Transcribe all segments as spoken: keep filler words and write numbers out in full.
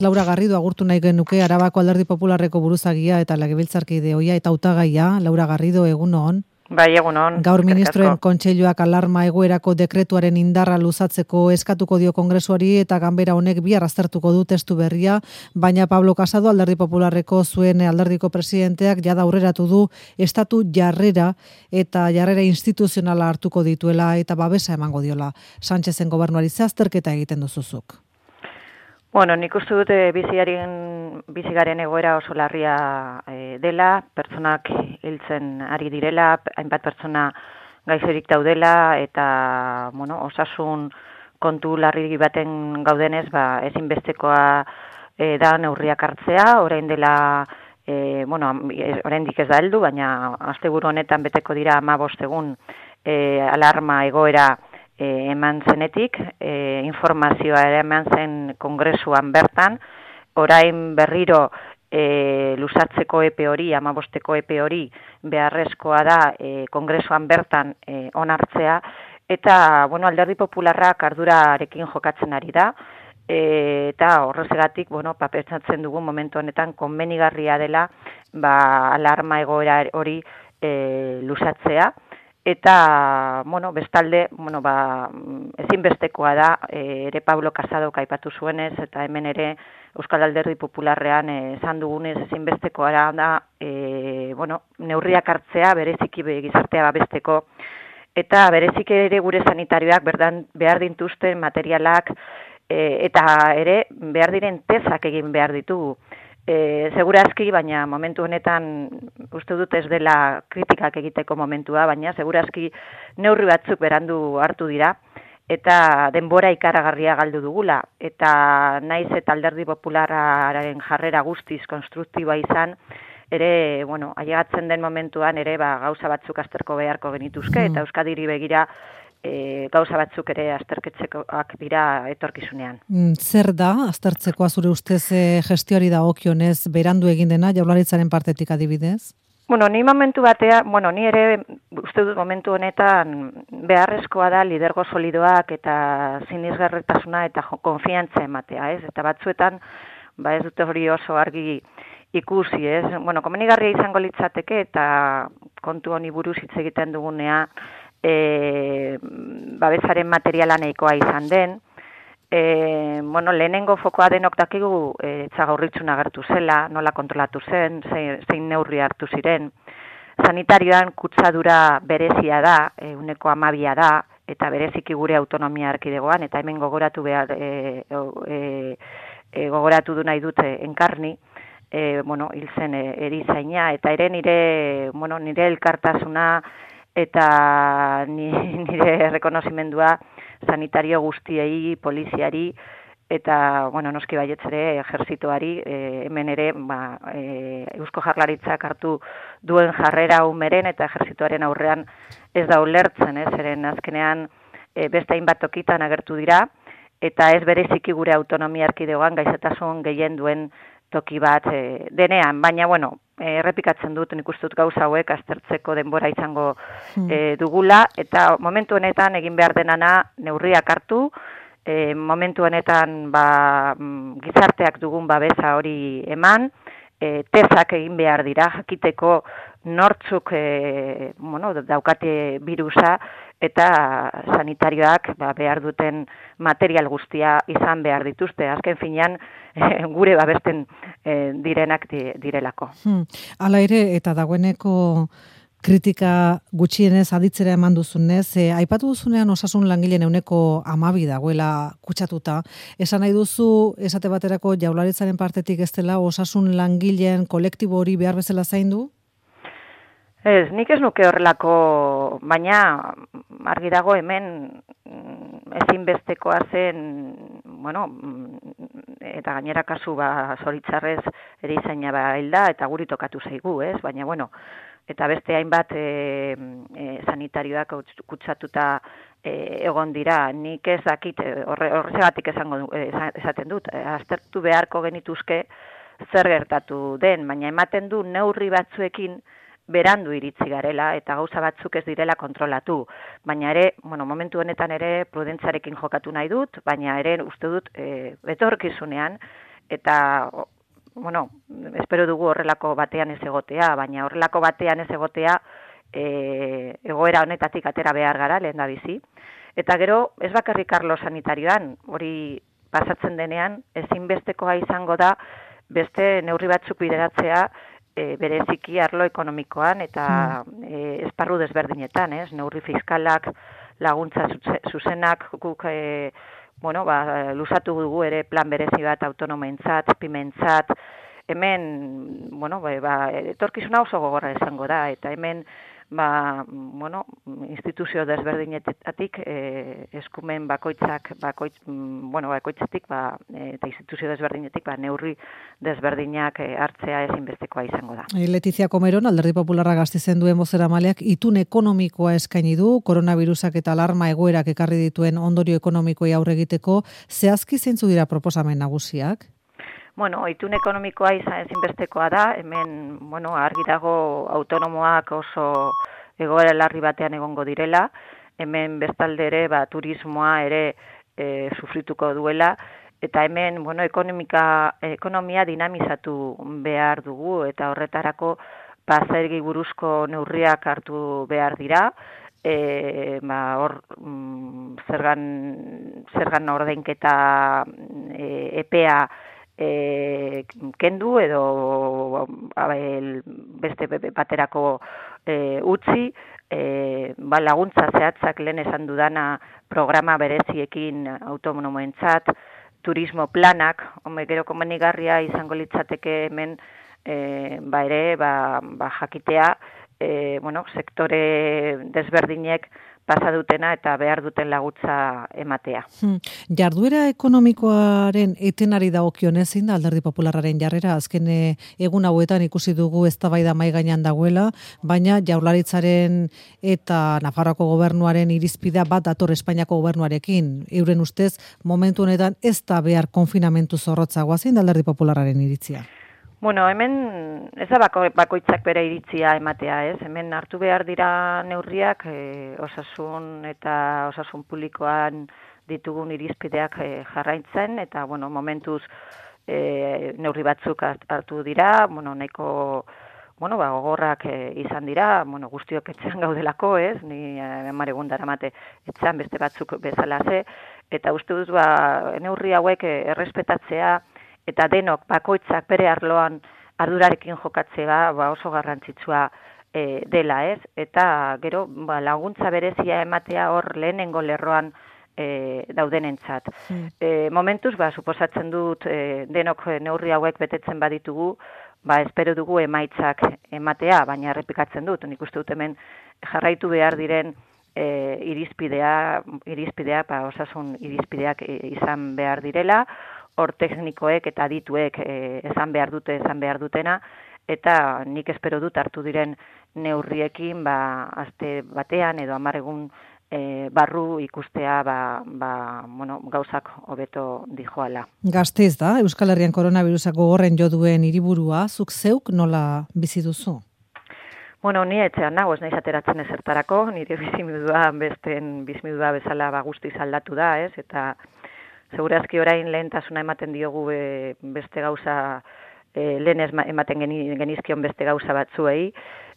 Laura Garrido agurtu nahi genuke, Arabako Alderdi Popularreko buruzagia eta legebiltzarkide ohia eta hautagaia. Laura Garrido, egun on. Bai, egun on. Gaur ministroen kontseiluak alarma egoerako dekretuaren indarra luzatzeko eskatuko dio Kongresuari eta ganbera honek bihar aztertuko du testu berria, baina Pablo Casado Alderdi Popularreko zuen alderdiko presidenteak jada aurreratu du estatu jarrera eta jarrera instituzionala hartuko dituela eta babesa emango diola. Sánchezen gobernuari ze azterketa egiten duzuzuk. Bueno, nik uste dute bizigaren, bizigaren egoera oso larria e, dela, pertsonak hiltzen ari direla, hainbat pertsona gaizorik daudela, eta bueno, osasun kontu larri baten gaudenez, ba, ezinbestekoa e, da neurriak hartzea, orain dela, e, bueno, oraindik ez da heldu, baina asteburu honetan beteko dira hamabost egun e, alarma egoera E, eman zenetik, e, informazioa ere eman zen kongresuan bertan, orain berriro e, luzatzeko epe hori, hamabosteko epe hori beharrezkoa da e, kongresuan bertan e, onartzea, eta bueno, Alderdi Popularrak ardurarekin jokatzen ari da, e, eta horrezegatik, bueno, papertzatzen dugu momentu honetan konbenigarria dela, ba, alarma egoera hori e, luzatzea. Eta, bueno, bestalde, bueno, ba, ezinbestekoa da, e, ere Pablo Casado aipatu zuenez, eta hemen ere Euskal Alderdi Popularrean esan e, dugunez ezinbestekoa da, e, bueno, neurriak hartzea, bereziki gizartea babesteko, eta bereziki ere gure sanitarioak berdan, behar dintuzten materialak, e, eta ere behar diren tezak egin behar ditugu. E, segurazki, baina momentu honetan uste dut ez dela kritikak egiteko momentua, baina segurazki neurri batzuk berandu hartu dira eta denbora ikaragarria galdu dugula. Eta naiz eta Alderdi Popularraren jarrera guztiz konstruktiboa izan, ere, bueno, ailegatzen den momentuan ere ba, gauza batzuk azterko beharko genituzke, eta Euskadiri begira E, gauza batzuk ere azterketzekoak dira etorkizunean. Zer da aztertzekoa zure ustez e, gestioari dagokionez berandu egin dena Jaurlaritzaren partetik adibidez? Bueno, ni momentu batea, bueno, ni ere uste dut momentu honetan beharrezkoa da lidergo solidoak eta sinesgarritasuna eta konfiantza ematea, ez? Eta batzuetan ba ez dute hori oso argi ikusi, ez? Bueno, komenigarria izango litzateke eta kontu honi buruz hitz egiten dugunea E, babesaren materiala nahikoa izan den. E, bueno, lehenengo fokoa denok dakigu e, txagaurritzun agertu zela, nola kontrolatu zen, zein, zein neurri hartu ziren. Sanitarioan kutsadura berezia da, e, uneko amabia da, eta bereziki gure autonomia erkidegoan, eta hemen gogoratu behar, e, e, e, gogoratu du nahi dute enkarni, e, bueno, hil zen e, erizaina, eta ere nire, bueno, nire elkartasuna, eta nire rekonozimendua sanitario guztiei, poliziari, eta, bueno, noski baietz ere ejerzitoari, e, hemen ere, ba, e, Eusko Jaurlaritzak hartu duen jarrera umeren eta ejerzitoaren aurrean ez da ulertzen, ez, eren azkenean e, beste hainbat tokitan agertu dira, eta ez bereziki gure autonomia erkidegoan gaizetasun gehien duen toki bat e, denean, baina, bueno, errepikatzen dut, nik uste dut gauza hauek aztertzeko denbora izango e, dugula, eta momentu honetan egin behar denana neurriak hartu, e, momentu honetan ba, gizarteak dugun babesa hori eman, e, tezak egin behar dira, jakiteko nortzuk e, bueno, daukate virusa, eta sanitarioak ba, behar duten material guztia izan behar dituzte. Azken finean, e, gure babesten e, direnak di, direlako. Hmm. Hala ere, eta dagoeneko kritika gutxienez aditzera eman duzunez, e, aipatu duzunean osasun langileen ehuneko hamabi dagoela kutsatuta. Esan nahi duzu, esate baterako Jaurlaritzaren partetik ez dela osasun langileen kolektibo hori behar bezala zaindu? Ez, nik ez nuke horrelako, baina argi dago hemen ezinbestekoa zen, bueno, eta gainera kasu ba zoritzarrez erizaina ba hilda eta guri tokatu zaigu, ez? Baina bueno, eta beste hainbat e, e, sanitarioak kutsatuta e, egon dira. Nik ez dakit horregatik esango esaten dut, aztertu beharko genituzke zer gertatu den, baina ematen du neurri batzuekin berandu iritsi garela eta gauza batzuk ez direla kontrolatu. Baina ere, bueno, momentu honetan ere prudentzarekin jokatu nahi dut, baina ere uste dut e, etorkizunean eta, bueno, espero dugu horrelako batean ez egotea, baina horrelako batean ez egotea e, egoera honetatik atera behar gara, lehen da bizi. Eta gero, ez bakarrik arlo sanitarioan, hori pasatzen denean, ezinbestekoa izango da, beste neurri batzuk bideratzea, e, bereziki arlo ekonomikoan eta hmm. e, esparru desberdinetan, ez? Neurri fiskalak, laguntza zuzenak, guk, e, bueno, ba, luzatu dugu ere plan berezi bat autonomentzat, pimentzat, hemen, bueno, ba, ba, etorkizuna oso gogorra izango da, eta hemen, ba, bueno, instituzio desberdinetatik e, eskumen bakoitzak, bakoitz, bueno, bakoitzatik, ba, eta instituzio desberdinetik, ba, neurri desberdinak e, hartzea ezinbestekoa izango da. Letizia Komeron, Alderdi Popularra Gasteizen duen bozeramaileak, itun ekonomikoa eskaini du, koronavirusak eta alarma egoerak ekarri dituen ondorio ekonomikoei aurre egiteko, zehazki zeintzu dira proposamen nagusiak? Bueno, itun ekonomikoa izan ezinbestekoa da, hemen, bueno, argi dago autonomoak oso egoera larri batean egongo direla, hemen bestalde ere, ba, turismoa ere e, sufrituko duela, eta hemen, bueno, ekonomika, ekonomia dinamizatu behar dugu, eta horretarako, ba, zergi buruzko neurriak hartu behar dira, e, ba, hor, mm, zergan, zergan ordainketa e, epea, E, kendu edo abel, beste baterako e, utzi, e, ba, laguntza zehatzak lehen esan dudana programa bereziekin autonomoentzat, turismo planak, home, gero komenigarria izango litzateke hemen e, ba ere ba, ba, jakitea, e, bueno, sektore desberdinek pasa dutena eta behar duten laguntza ematea. Hmm. Jarduera ekonomikoaren etenari dagokionez zein da Alderdi Popularraren jarrera, azken egun hauetan ikusi dugu eztabaida mahai gainean dagoela, baina Jaurlaritzaren eta Nafarroako gobernuaren irizpidea bat dator Espainiako gobernuarekin. Euren ustez, momentu honetan ez da behar konfinamentu zorrotzagoa, zein da Alderdi Popularraren iritzia? Bueno, hemen ez da bako, bakoitzak bere iritzia ematea, ez? Hemen hartu behar dira neurriak, e, osasun eta osasun publikoan ditugun irizpideak e, jarraitzen, eta, bueno, momentuz e, neurri batzuk hartu dira, bueno, nahiko, bueno, ba, gogorrak e, izan dira, bueno, guztiok etxean gaudelako, ez? Ni hamar egun daramate etxean beste batzuk bezala ze, eta uste dut, ba, neurri hauek e, errespetatzea, eta denok bakoitzak bere arloan ardurarekin jokatzea ba oso garrantzitsua e, dela, ez? Eta gero ba, laguntza berezia ematea hor lehenengo lerroan e, daudenentzat. Mm. E, momentuz, ba, suposatzen dut e, denok neurri hauek betetzen baditugu, ba, espero dugu emaitzak ematea, baina errepikatzen dut, nik uste dut hemen jarraitu behar diren e, irizpidea, irizpidea, ba, osasun irizpideak e, izan behar direla, hor teknikoek eta adituek e, esan behar dute, esan behar dutena, eta nik espero dut hartu diren neurriekin, ba, aste batean edo hamar egun e, barru ikustea, ba, ba, bueno, gauzak hobeto dijoala. Gasteiz da, Euskal Herrian koronavirusak gogorren jo duen hiriburua, zuk zeuk nola bizi duzu? Bueno, ni etxean nago, ez naiz ateratzen ezertarako, nire bizimodua besten bizimodua bezala ba, guztiz aldatu da, ez, eta segurazki orain lehentasuna ematen diogu e, beste gauza, e, lehen ematen genizkion beste gauza batzuei.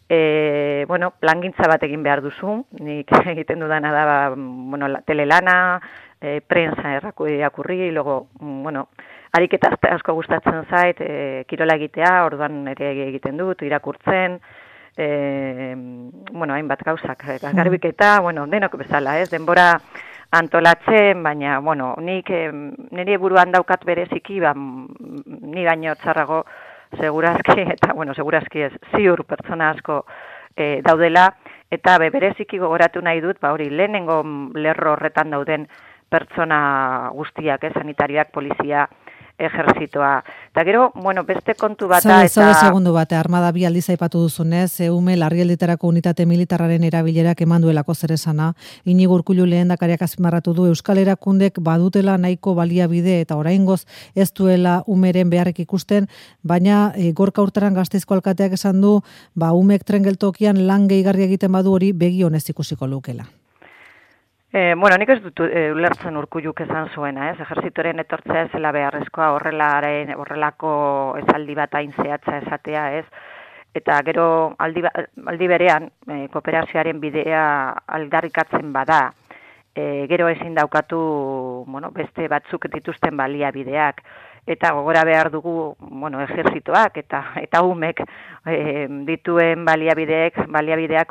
E, bueno, plangintza bat egin behar duzu, nik egiten dudana da, ba, bueno, telelana, e, prensa irakurri, logo, bueno, ariketa asko gustatzen zait, e, kirola egitea, orduan ere egiten dut, irakurtzen, e, bueno, hainbat gauzak, garbiketa, bueno, denok bezala, ez, denbora antolatzen, baina, bueno, nik eh, nire buruan daukat bereziki, ba, ni baino txarrago segurazki, eta, bueno, segurazki ez, ziur pertsona asko eh, daudela, eta be, bereziki gogoratu nahi dut, ba, hori, lehenengo lerro horretan dauden pertsona guztiak, eh, sanitariak, polizia, ejerzitoa. Eta gero, bueno, beste kontu bata Zade, eta... Zade segundu bate, armada bi aldiz aipatu duzunez, eume larrialdietarako unitate militarraren erabilerak eman duelako zeresana. Inigo Urkullu lehendakariak azpimarratu du Euskal Erakundek badutela nahiko baliabide eta oraingoz ez duela umeren beharrik ikusten, baina e, Gorka Urtaran Gasteizko alkateak esan du, ba umek tren geltokian lan gehigarri egiten badu hori begi honez ikusiko lukela. E, bueno, nik ez dut e, ulertzen Urkulluk esan zuena, ez? Ejertzitoren etortzea zela beharrezkoa horrelaren, horrelako esaldi bat hain zehatza esatea, ez? Eta gero aldi, aldi berean, e, kooperazioaren bidea aldarrikatzen bada, e, gero ezin daukatu, bueno, beste batzuk dituzten baliabideak, eta gogora behar dugu, bueno, ejertzitoak eta eta umek e, dituen baliabideek, baliabideak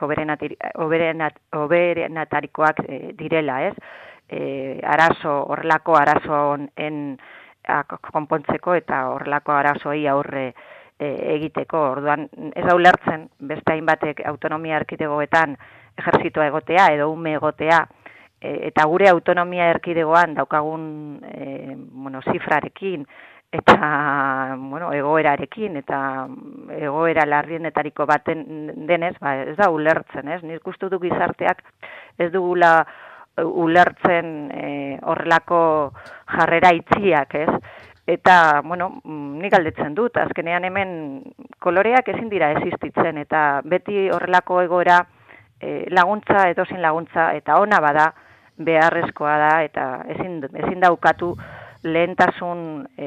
oberenatarikoak e, direla, ez? E, arazo, horrelako arazoen konpontzeko eta horrelako arazoei aurre e, egiteko. Orduan, ez da ulertzen, beste hainbatek autonomia erkidegoetan ejertzitoa egotea edo ume egotea, eta gure autonomia erkidegoan daukagun e, bueno, zifrarekin eta bueno, egoerarekin eta egoera larrienetariko baten denez, ba, ez da ulertzen, ez? Nik uste dut gizarteak ez dugula ulertzen e, horrelako jarrera itxiak, ez? Eta, bueno, nik galdetzen dut, azkenean hemen koloreak ezin dira existitzen, eta beti horrelako egoera e, laguntza, edozin laguntza, eta ona bada, beharrezkoa da, eta ezin, ezin daukatu lehentasun e,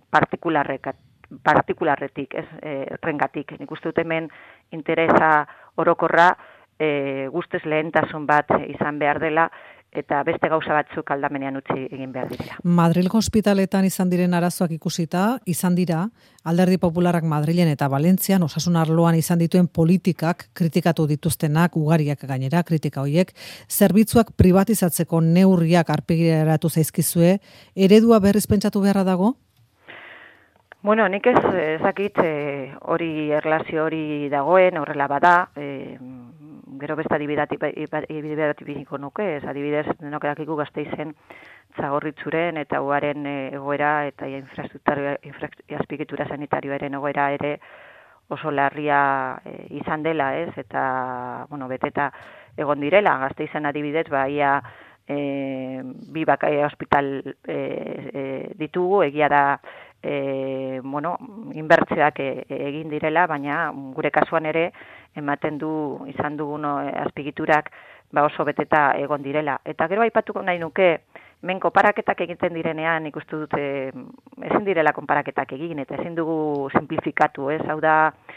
partikularretik, ez, e, rengatik. Nik uste dut hemen interesa orokorra e, guztez lehentasun bat izan behar dela, eta beste gauza batzuk aldamenean utzi egin behar dira. Madrilgo ospitaletan izan diren arazoak ikusita, izan dira, Alderdi Popularrak Madrilen eta Valentzian osasun arloan izan dituen politikak kritikatu dituztenak, ugariak gainera, kritika horiek, zerbitzuak privatizatzeko neurriak arpideratu zaizkizue, eredua berriz pentsatu beharra dago? Bueno, nik ez ezakit hori erlazio hori dagoen, horrela bada, e, gero beste adibidez biniko nuke, ez adibidez denok dakigu Gasteizen Txagorritzuren eta uaren egoera eta infraestruktura, azpiegitura sanitarioaren egoera ere oso larria e, izan dela, ez? Eta, bueno, beteta egon direla, Gasteizen adibidez, baia e, bi bakai ospital e, e, ditugu, egia da E, bueno, inbertsioak e, egin direla, baina gure kasuan ere ematen du izan dugun azpigiturak ba oso beteta egon direla. Eta gero aipatuko nahi nuke, hemen konparaketak egiten direnean, ikustu dut e, ezin direla konparaketak egin, eta ezin dugu simplifikatu, ez? Hau da,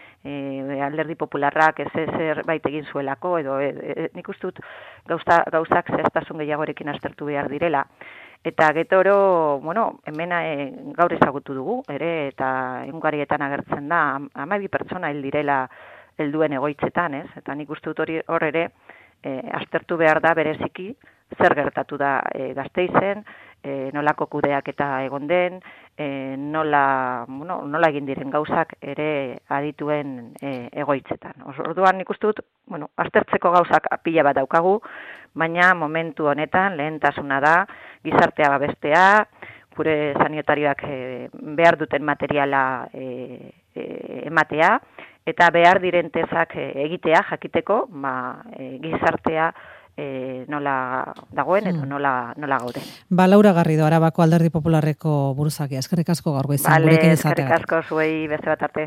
e, Alderdi Popularrak ez zerbait egin zuelako, edo e, e, nik uste dut gauza, gauzak zehaztasun gehiagorekin aztertu behar direla. Eta getoro, bueno, hemen e, gaur ezagutu dugu, ere, eta egungarietan agertzen da, hamabi pertsona hil direla helduen egoitzetan, ez? Eta nik uste dut hori hor ere, e, aztertu behar da bereziki, zer gertatu da e, Gasteizen, e, nolako kudeak eta egon den, e, nola, bueno, nola egin diren gauzak ere adituen e, egoitzetan. Orduan nik uste dut, bueno, aztertzeko gauzak pila bat daukagu, baina momentu honetan lehentasuna da gizartea babestea, gure sanitarioak e, behar duten materiala e, e, ematea, eta behar diren tezak e, egitea jakiteko, ba, e, gizartea e, nola dagoen edo nola, nola gauden. Ba, Laura Garrido, Arabako Alderdi Popularreko buruzakia, eskerrik asko gaur goizen. Bale, eskerrik asko zuei beste bat arte.